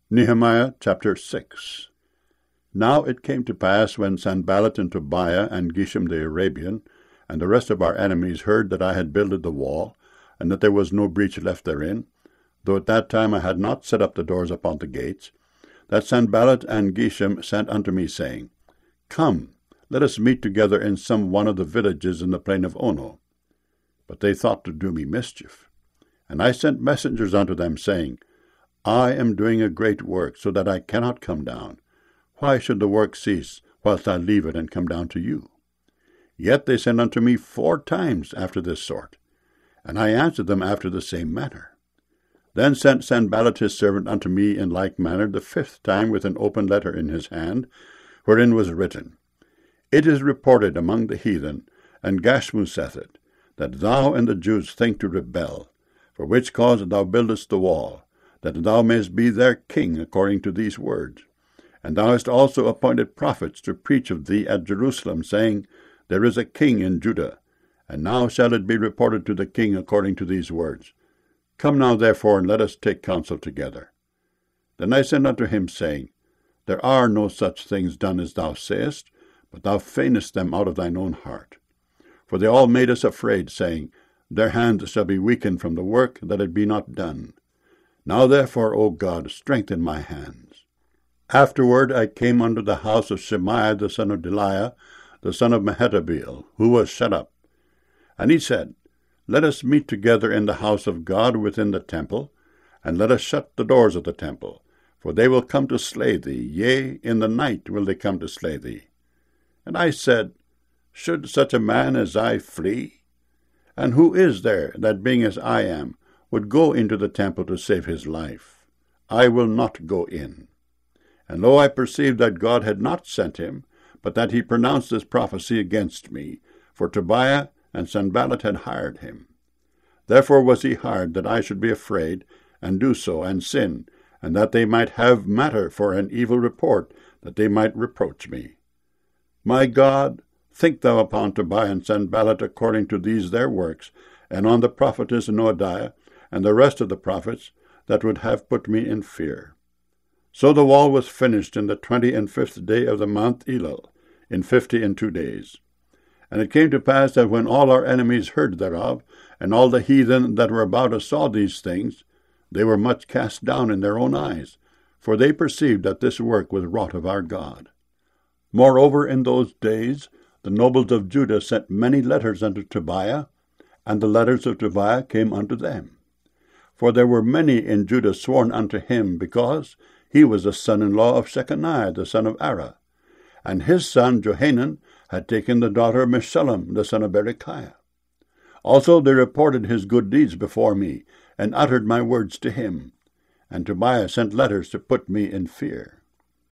Nehemiah chapter 6. Now it came to pass, when Sanballat and Tobiah and Geshem the Arabian and the rest of our enemies heard that I had builded the wall, and that there was no breach left therein, though at that time I had not set up the doors upon the gates, that Sanballat and Geshem sent unto me, saying, Come, let us meet together in some one of the villages in the plain of Ono. But they thought to do me mischief. And I sent messengers unto them, saying, I am doing a great work, so that I cannot come down. Why should the work cease, whilst I leave it and come down to you? Yet they sent unto me 4 times after this sort, and I answered them after the same manner. Then sent Sanballat his servant unto me in like manner the 5th time with an open letter in his hand, wherein was written, It is reported among the heathen, and Gashmu saith it, that thou and the Jews think to rebel, for which cause thou buildest the wall, that thou mayest be their king according to these words. And thou hast also appointed prophets to preach of thee at Jerusalem, saying, There is a king in Judah, and now shall it be reported to the king according to these words. Come now therefore, and let us take counsel together. Then I sent unto him, saying, There are no such things done as thou sayest, but thou feignest them out of thine own heart. For they all made us afraid, saying, Their hands shall be weakened from the work, that it be not done. Now therefore, O God, strengthen my hands. Afterward I came unto the house of Shemaiah the son of Delaiah, the son of Mehetabeel, who was shut up. And he said, Let us meet together in the house of God within the temple, and let us shut the doors of the temple, for they will come to slay thee, yea, in the night will they come to slay thee. And I said, Should such a man as I flee? And who is there that, being as I am, would go into the temple to save his life? I will not go in. And lo, I perceived that God had not sent him, but that he pronounced this prophecy against me, for Tobiah and Sanballat had hired him. Therefore was he hired, that I should be afraid, and do so, and sin, and that they might have matter for an evil report, that they might reproach me. My God, think thou upon Tobiah and Sanballat according to these their works, and on the prophetess Noadiah, and the rest of the prophets, that would have put me in fear. So the wall was finished in the 25th day of the month Elul, in 52 days. And it came to pass that when all our enemies heard thereof, and all the heathen that were about us saw these things, they were much cast down in their own eyes, for they perceived that this work was wrought of our God. Moreover, in those days the nobles of Judah sent many letters unto Tobiah, and the letters of Tobiah came unto them. For there were many in Judah sworn unto him, because he was the son-in-law of Shechaniah the son of Ara, and his son Johanan had taken the daughter of Meshullam the son of Berechiah. Also they reported his good deeds before me, and uttered my words to him. And Tobiah sent letters to put me in fear.